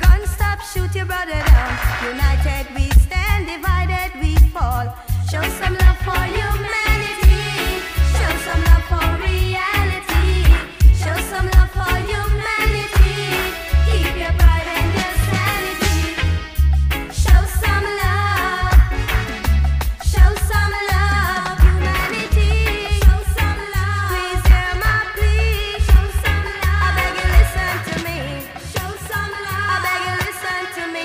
gun, stop, shoot your brother down. United we stand, divided we fall. Show some love for humanity. Show some love for reality. Show some love for humanity. Keep your pride and your sanity. Show some love. Show some love, humanity. Show some love. Please hear my plea. Show some love. I beg you listen to me. Show some love. I beg you listen to me.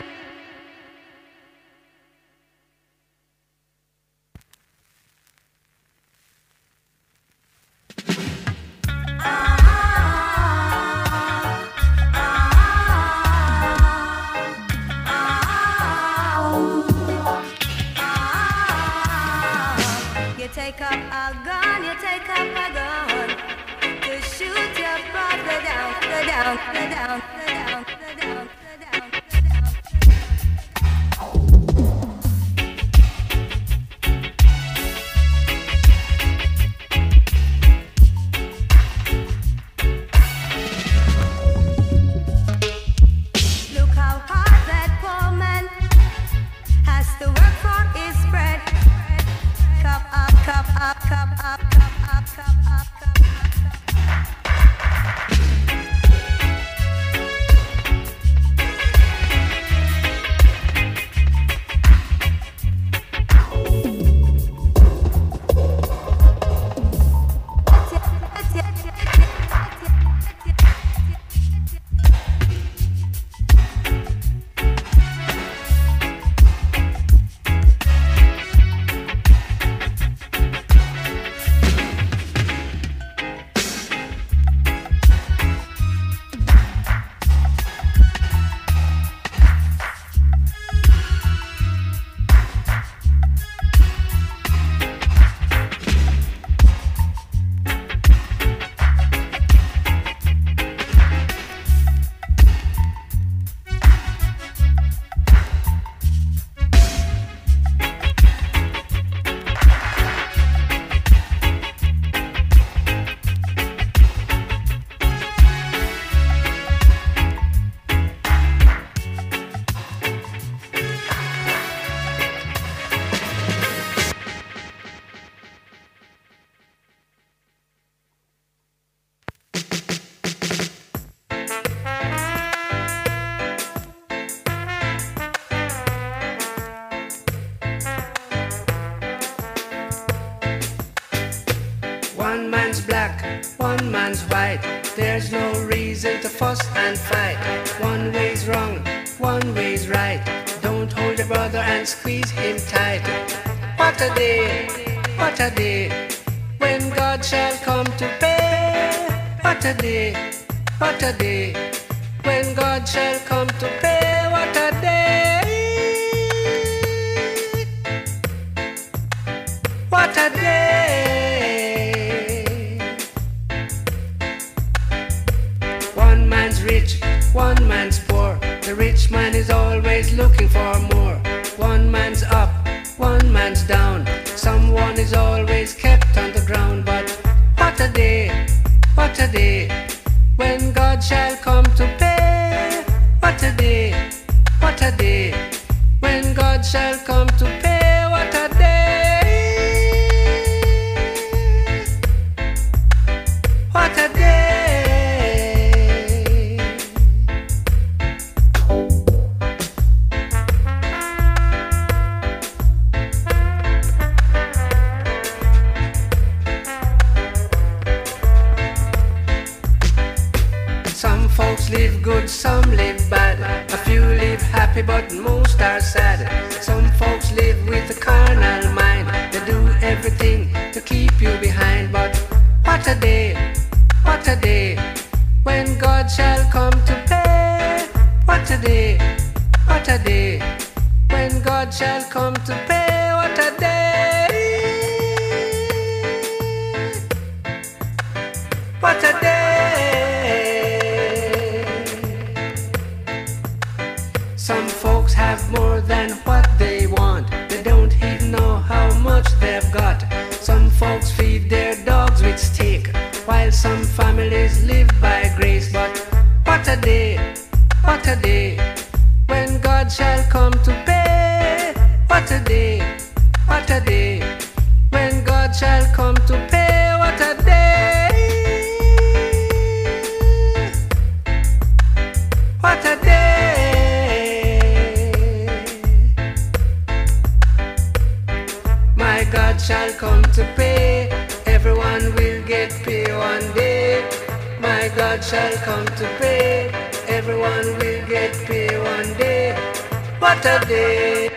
You take up a gun, you take up a gun to shoot your brother down, down, down, down, down, down, down. Look how hard that poor man has to work for his bread. Cup up, cup up, cup up, cup up, cup up, cup up. One man's black, one man's white. There's no reason to fuss and fight. One way's wrong, one way's right. Don't hold your brother and squeeze him tight. What a day, when God shall come to pay. What a day, when God shall come to pay. What a day, what a day. One man's rich, one man's poor. The rich man is always looking for more. One man's up, one man's down. Someone is always kept on the ground. But what a day, when God shall come to pay. What a day, when God shall come to pay. What a day, what a day. Some folks live good, some live bad. A few live happy, but most are sad. Some folks live with a carnal mind. They do everything to keep you behind. But what a day, when God shall come to pay. What a day, when God shall come to pay. What a day, what a day. Some folks have more than what they want. They don't even know how much they've got. Some folks feed their dogs with steak, while some families live by grace. But what a day, What a day when God shall come to pay. What a day, what a day when God shall come to pay. What a day, what a day. My God shall come to pay. Everyone will get pay one day. My God shall come to pay. Everyone will get pay one day. What a day.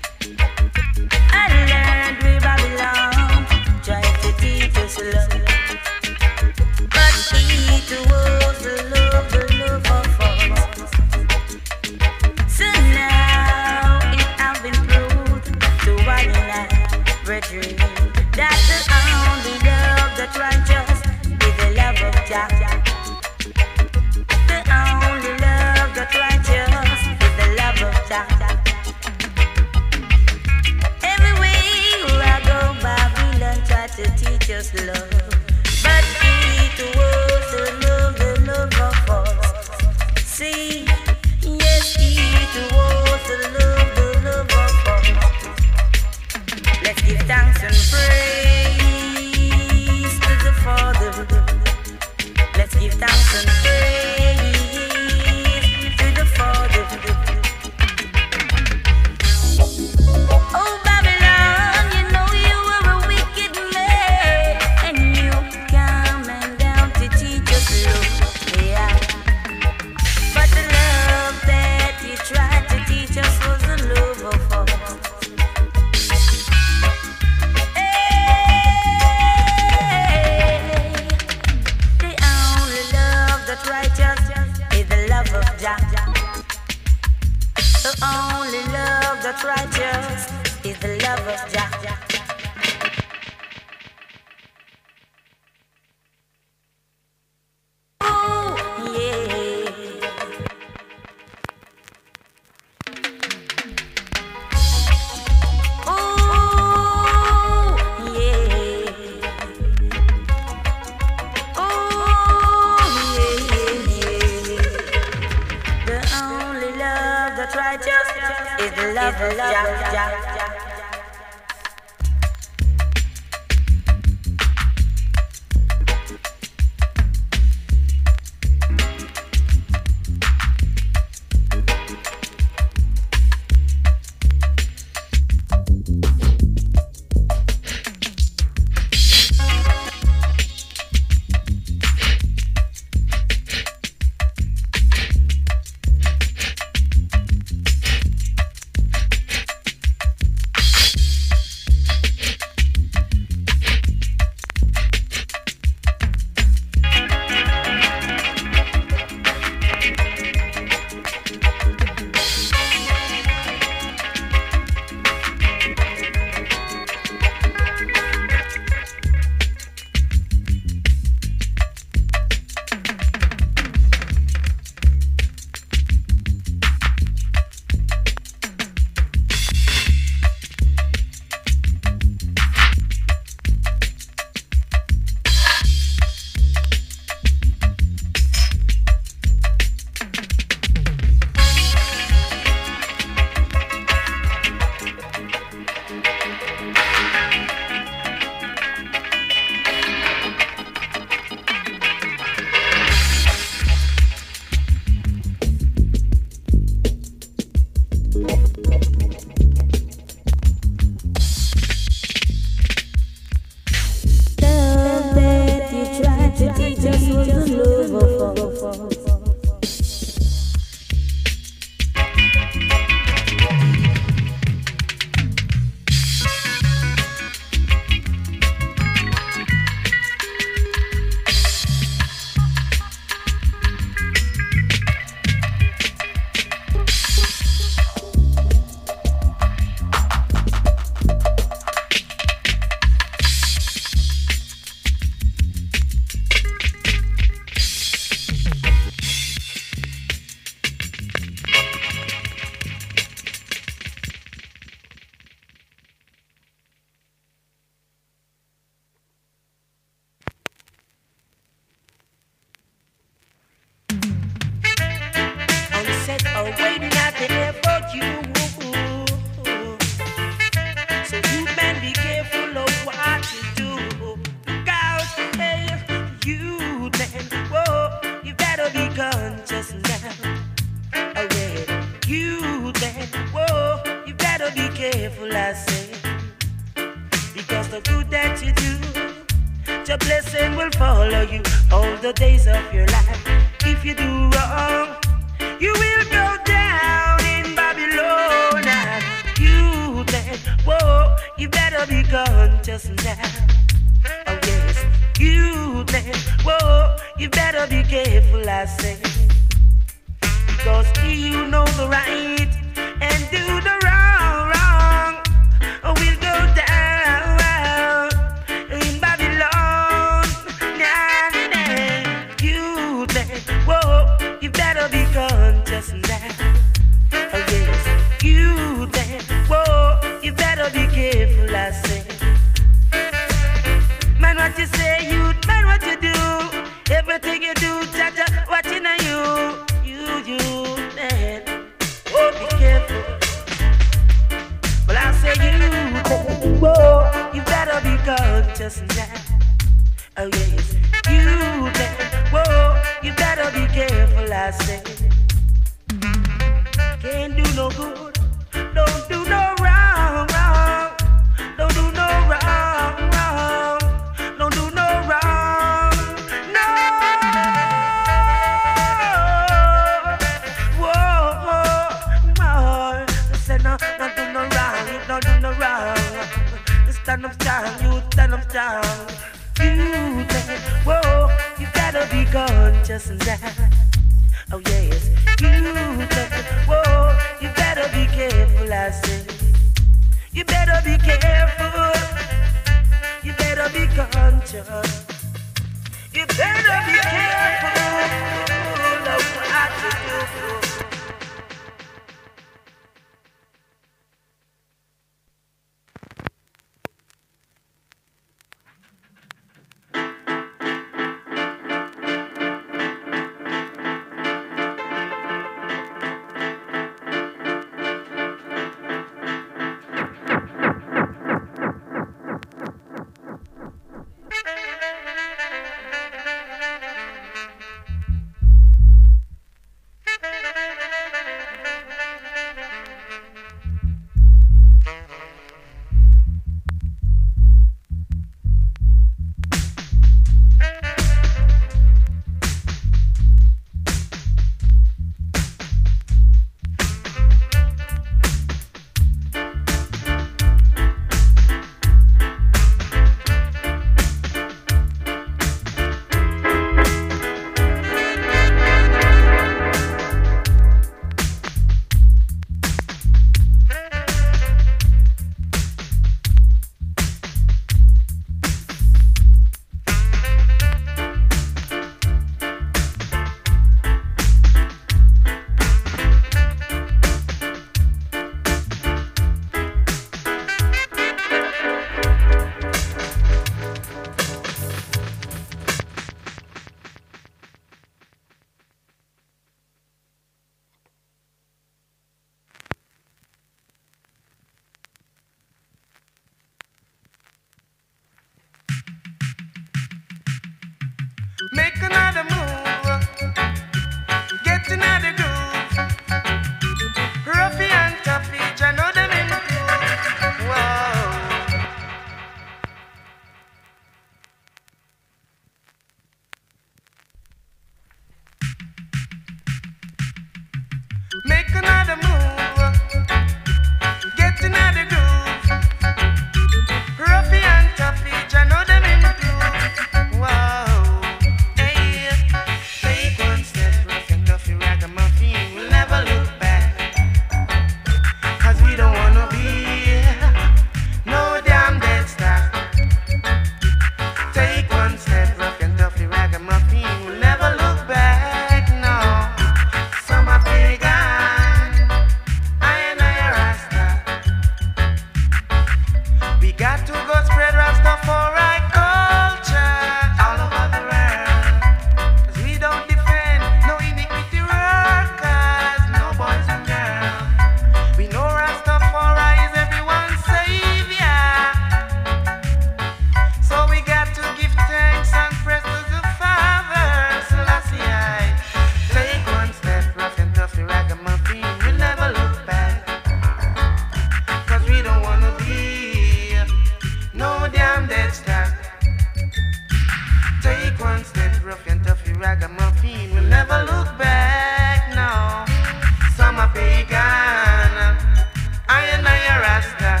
ragamuffin will never look back, no. Some are pagan, I and I a Rasta.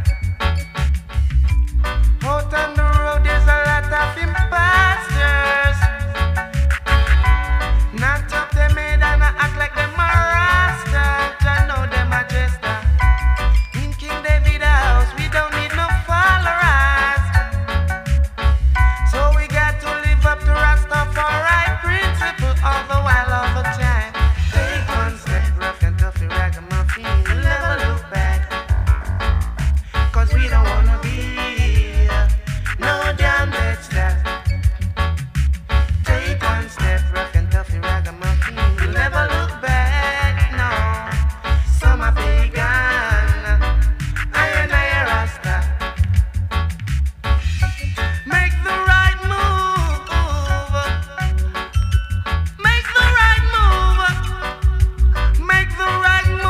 Out on the road there's a lot of imposters. Not up them head and act like them a Rasta. I know them a jester. In King David house we don't need no followers. So we got to live up to Rastafari principle all the while all the time. Take one step, rough and tough, ragamuffin, we'll never look back. Cause we don't wanna be no damn dead step. Take one step, rough and tough, ragamuffin, we'll never look back, no. Some are pagan, I and I a Rasta. Make the right move, make the right move, make the right move.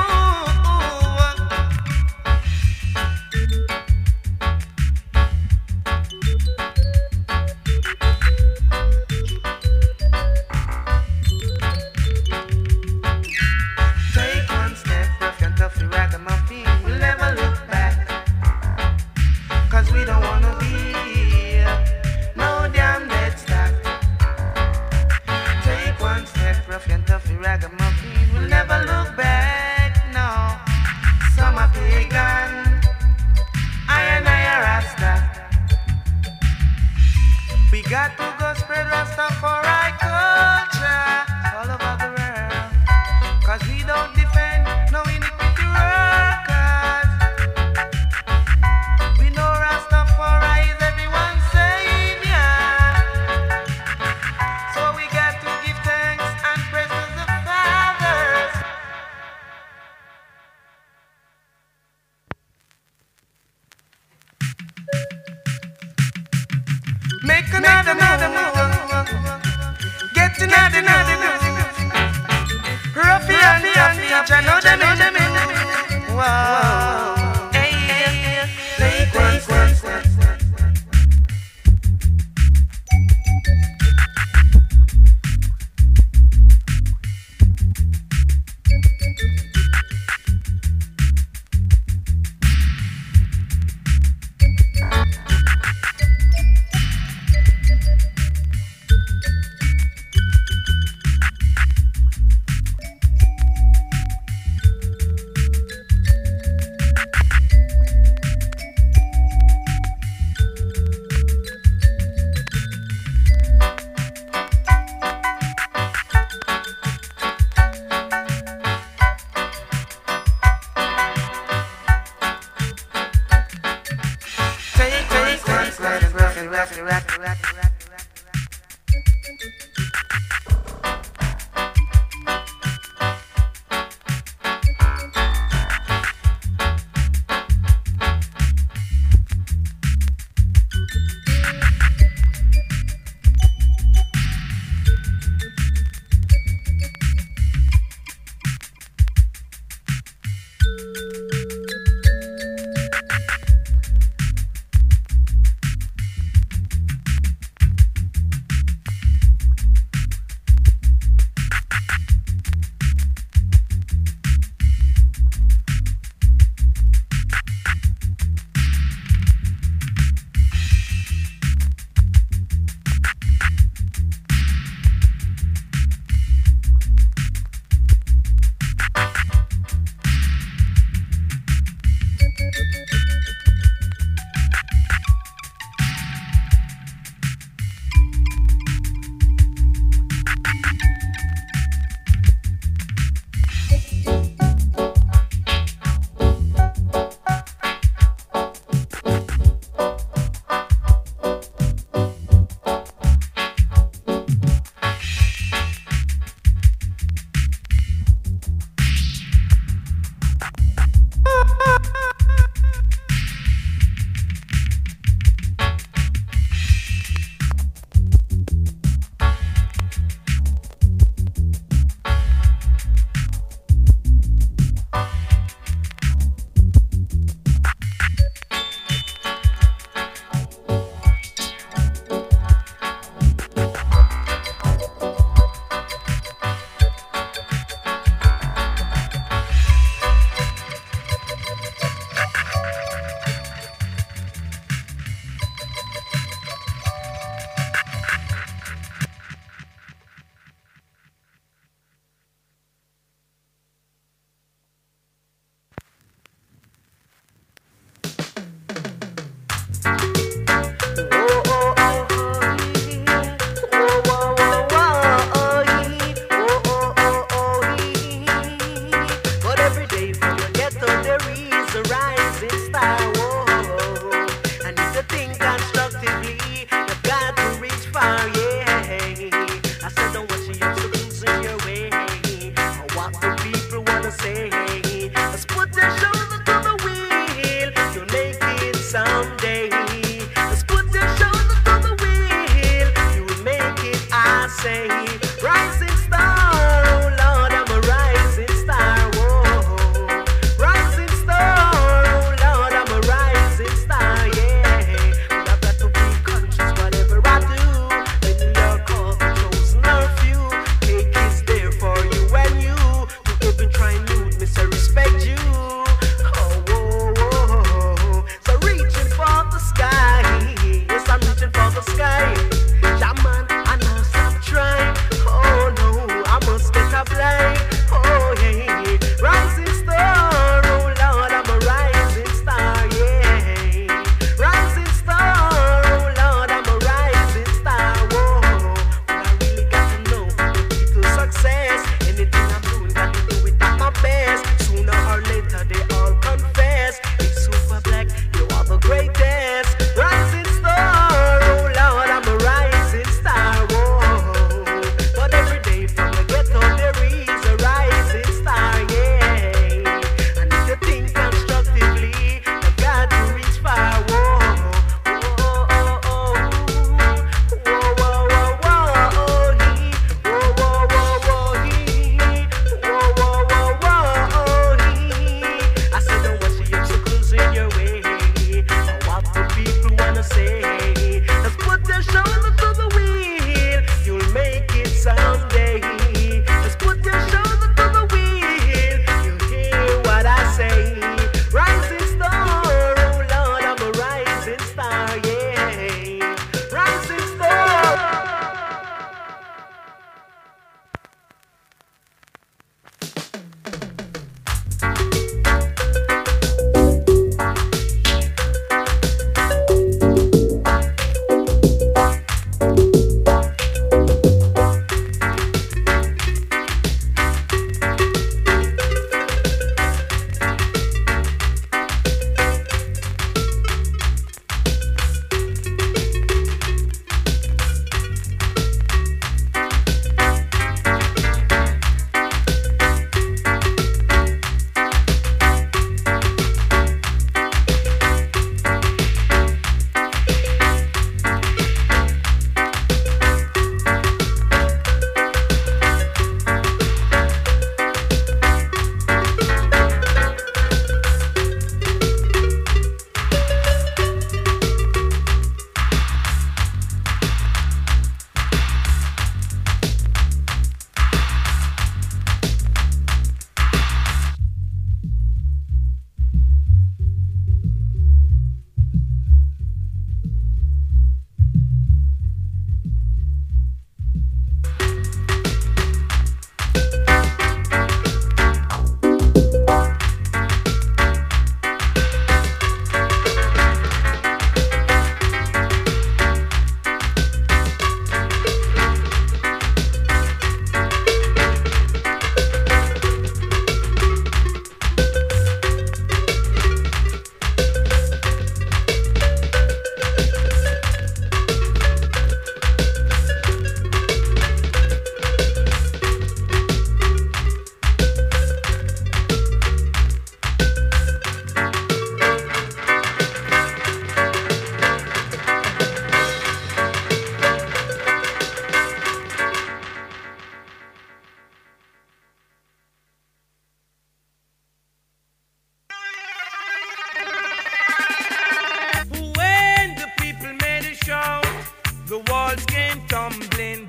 Take one step, rough and tough, ragamuffin, we'll never look back. Cause we don't wanna be no damn dead stock. Take one step, rough and tough, ragamuffin, we'll never look back, no. Some are pagan, I and I a Rasta. We got to go spread Rastafari culture all over the world. Cause we don't defend no iniquity workers. We know Rastafari is everyone's savior. So we got to give thanks and praise to the fathers. Make another move. Get another move. Ruffian, I know them. Whoa. Hey, take one step.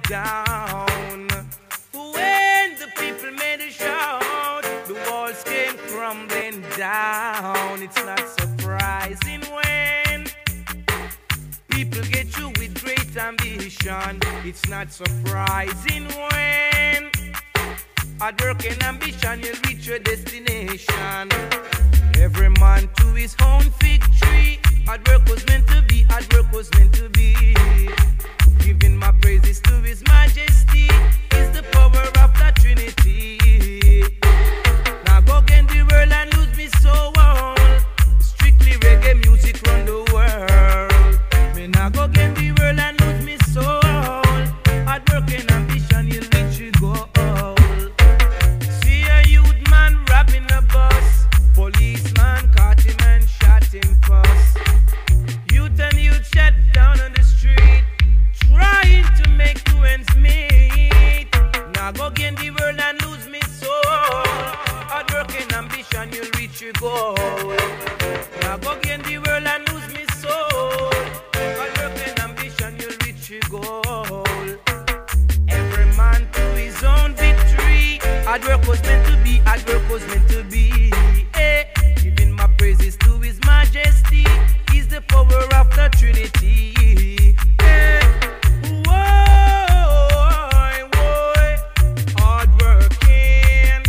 down. When the people made a shout, the walls came crumbling down. It's not surprising when people get you with great ambition. It's not surprising when hard work and ambition you'll reach your destination. Every man to his own victory. Hard work was meant to be, hard work was meant to be. Giving my praises to His Majesty is the power of the Trinity. Now go gain the world and lose me soul. Strictly reggae music run the world. Me now go gain the world and lose me soul. Hard work and ambition you'll reach your goal. See a youth man robbing a bus. Policeman caught him and shot him first. Youth and youth shut down on the street, trying to make two ends meet. Now go gain the world and lose me soul. Hard work and ambition you'll reach your goal. Now go gain the world and lose me soul. Hard work and ambition you'll reach your goal. Every man to his own victory. Hard work was meant to be, hard work was meant to be. Giving my praises to His Majesty is the power of the Trinity. Hard working.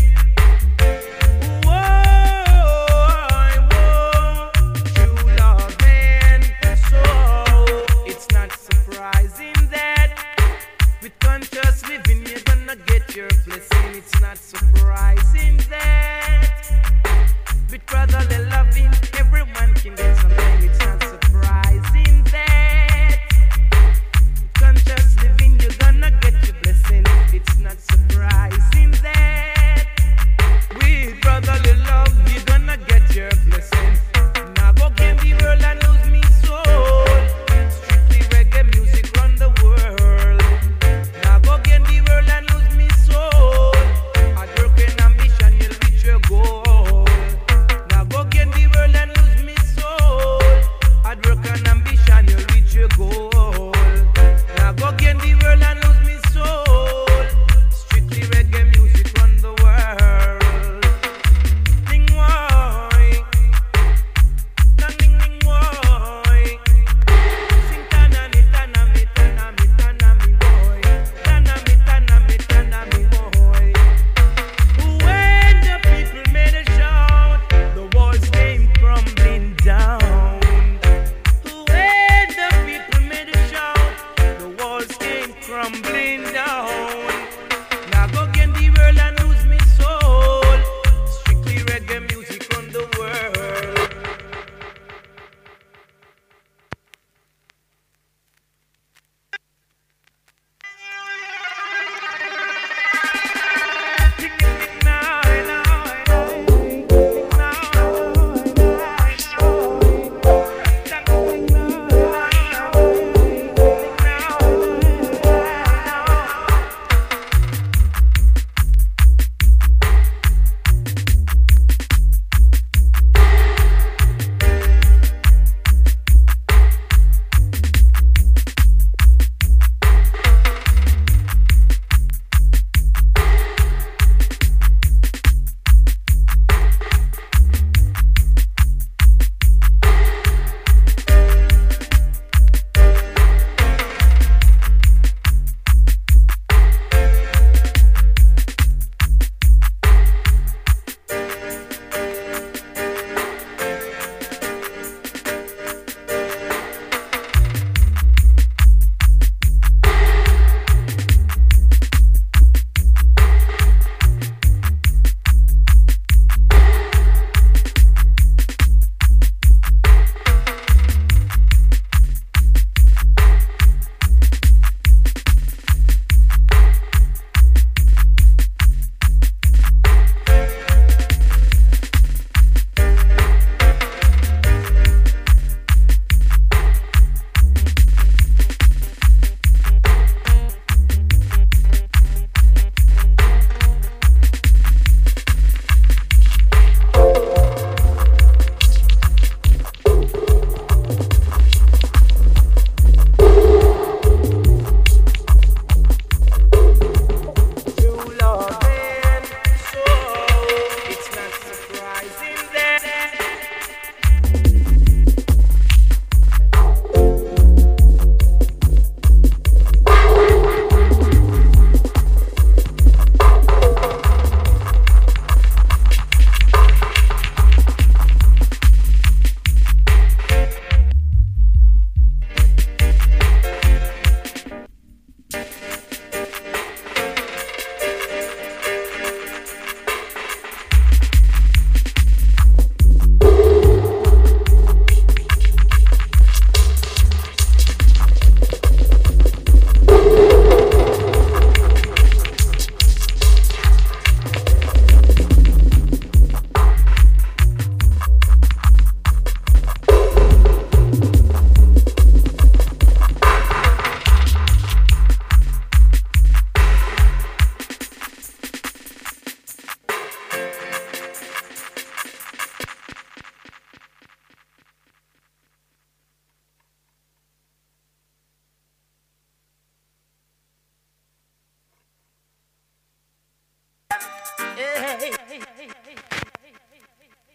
True loving. So it's not surprising that with conscious living you're gonna get your blessing. It's not surprising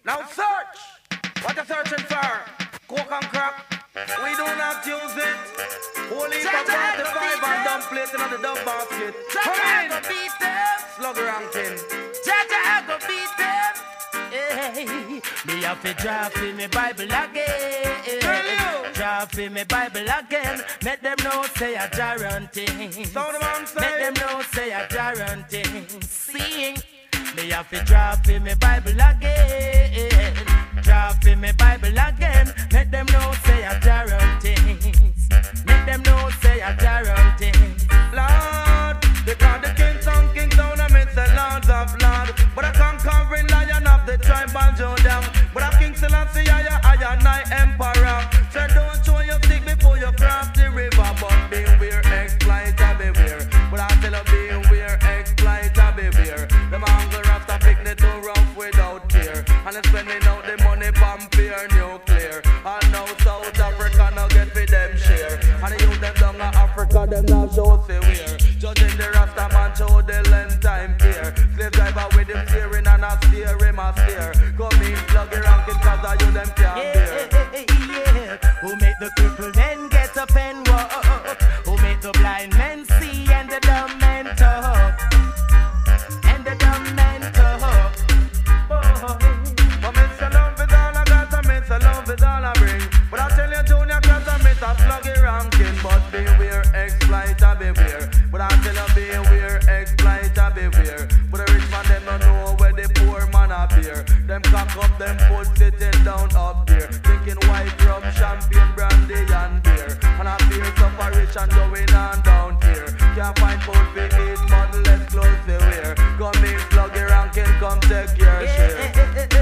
Now search. What you searching for? Coke and crack. We do not use it. Holy for 45 and dumb plate in the dub basket. Come in. Slug ranking. Jaja, I go beat them. Hey, me have to drop in my Bible again. Drop in my Bible again. Make them know say a guarantee. Make them know say a guarantee. Sing. Me have to drop in my Bible again. Drop in my Bible again. Make them know say a guarantee. Make them know say a guarantee. Lord, they call the kings and kings down amidst the lords of lords. But a conquering lion of the tribe of Judah. But a king Selassie, I and I emperor. So don't show your stick before you cross the river. But beware, exploiter, beware. But I tell you, beware, exploiter, beware. The mangle rasta picnic too rough without fear. And it's spending out the money from pure nuclear. And now South Africa now get for them share. And the youth them down in Africa, them now show severe. Judging the rasta man show the length time here. Slave driver with him steering and I steer him a steer. Come in, plug your ranking cause I you them can't bear. Who make the crippled men get up and walk? Who make the blind men see and the dumb men talk? And the dumb men talk. But Mr. Love is all I got, and Mr. Love is all I bring. But I tell you, Junior, cause I miss a sluggy ranking. But beware, exploiter, beware. But I tell you, beware, exploiter, beware. But the rich man, them don't know where the poor man appear. Them cock up, them foot sitting down up there. Drinking white rum, champagne, brandy and beer. And I feel suffer rich and going on down here. Can't find food for eat, modelless clothes they wear. Come in, sluggy ranking, come take your share.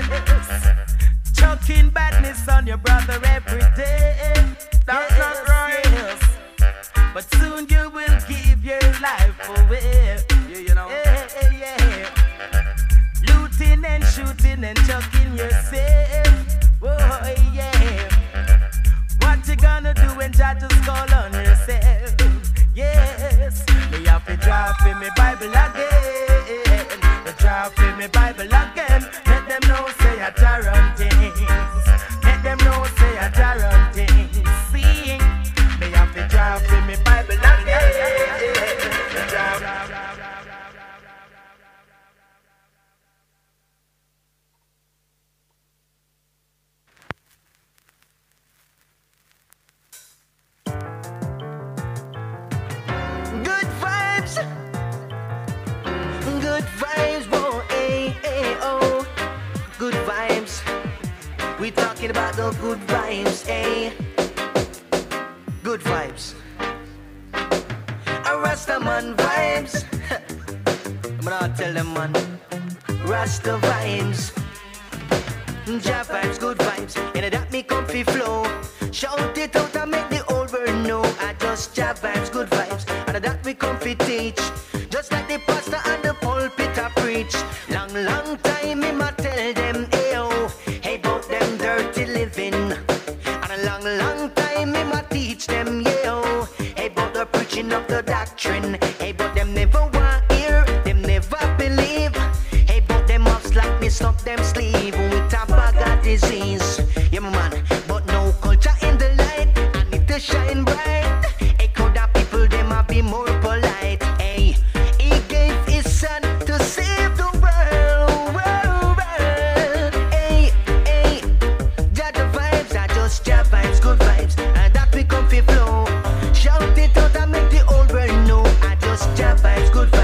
Chucking badness on your brother every day. That's not right. Yes. But soon you will give your life away. Yeah, you know. Yeah. Looting and shooting and chucking yourself. Oh, yeah. What you gonna do when Jah just call on yourself? Yes. Me have to drop in my Bible again. Me drop in my Bible again. Let them know say a guarantee. Let them know say a guarantee. Sing. Me have to drop in my Bible again. Good vibes, whoa, oh. Good vibes, we talking about the good vibes, Good vibes, a Rastaman vibes. I'm gonna tell them, man, Rasta vibes, Jah vibes, good vibes, and that me comfy flow. Shout it out and make the old world know. I just Jah vibes, good vibes, and that we comfy teach. Just like the pastor and the pulpit I preach. Long time me ma tell them, ayo, hey, about them dirty living. And a long time me ma teach them, yo, hey, about the preaching of the doctrine. Hey, but them never want hear, them never believe. Hey, but them must like me stop them sleeve with a bag of disease. Yeah, my man, but no culture in the light, and it to shine bright. Hey, could that people them a be more polite? Hey, he gave his son to save the world. Hey, Jah the vibes, I just Jah vibes, good vibes, and that we comfy flow. Shout it out and make the old world know. I just Jah vibes, good vibes.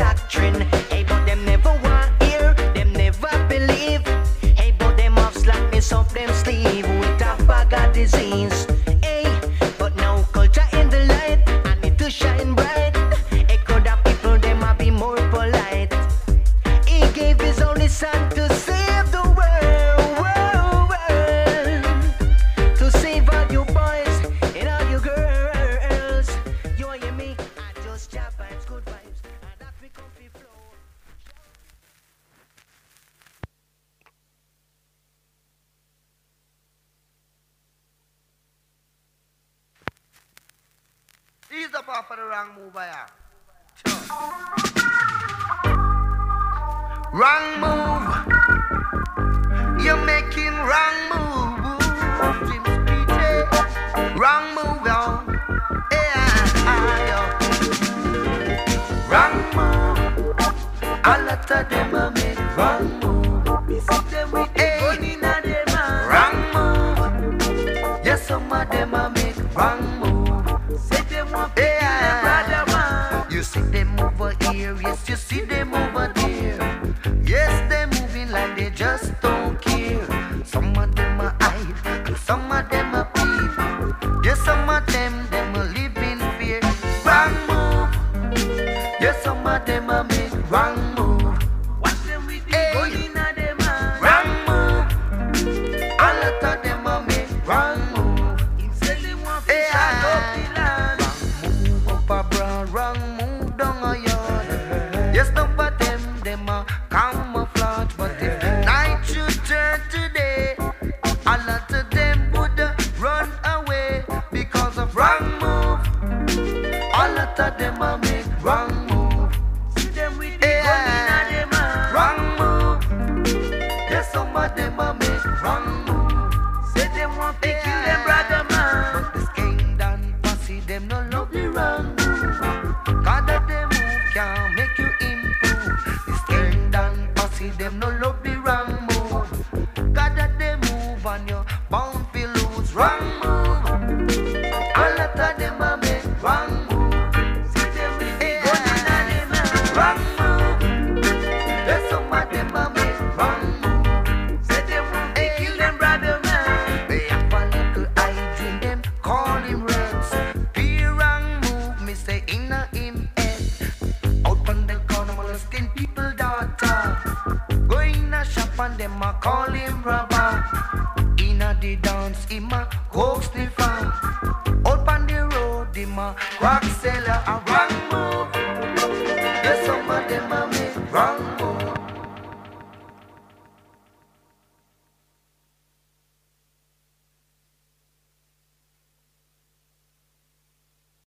doctrine. Hey, but them never want hear, them never believe. Hey, but them have slackness up them sleeve with a bag of disease. Hey, but now culture in the light, I need to shine bright. Hey, could have people them a be more polite. He gave his only son to save the world, to save all you boys and all you girls. You and me, I just job vibes, good vibes, and that we comfy flow. Ease up off of the wrong move, yeah. Wrong move. You're making wrong move. James Peter. Wrong move, y'all. Yeah. Wrong move. A lot of them are make wrong move. We see them with the gun in them. Wrong move. Yes, some of them are make wrong move. Say them want to kill them brother man. You see them over here, yes, you see them over there. Yes, they're moving like they just don't care. Some of them are hide, and some of them are peep. Yes, some of them are live in fear. Wrong move. Yes, some of them are make wrong move. Watch them with the gun in them. Wrong move. A lot of them are make wrong move. Instead they want to shut up the land. Wrong move up abroad, wrong move down a yard. Yes, some of them are camouflage, but if night should turn today, a lot of them would run away because of wrong move. A lot of them are make wrong move. See them with the gun in them. Wrong move. Yes, some of them are make wrong move. Say them want to kill them brother man, but this ain't done. Pussy them no love the wrong move. God that them move can make you improve. This ain't done. Pussy them no love the wrong move. God that they move and you bound to lose. Wrong move. A lot of them are make wrong move. See them with the gun in them. Wrong move. There's some of them are make wrong move. Say them want to kill them brother man. They have a little eye in them, call him Rex. Be wrong move, me say inna him head. Out on the corner, molesting people daughter. Go in a shop and them a call him robber. Inna the dance, him a coke sniffer. Out on the road, him a crack seller. A wrong move. Yes, some of them a make wrong move.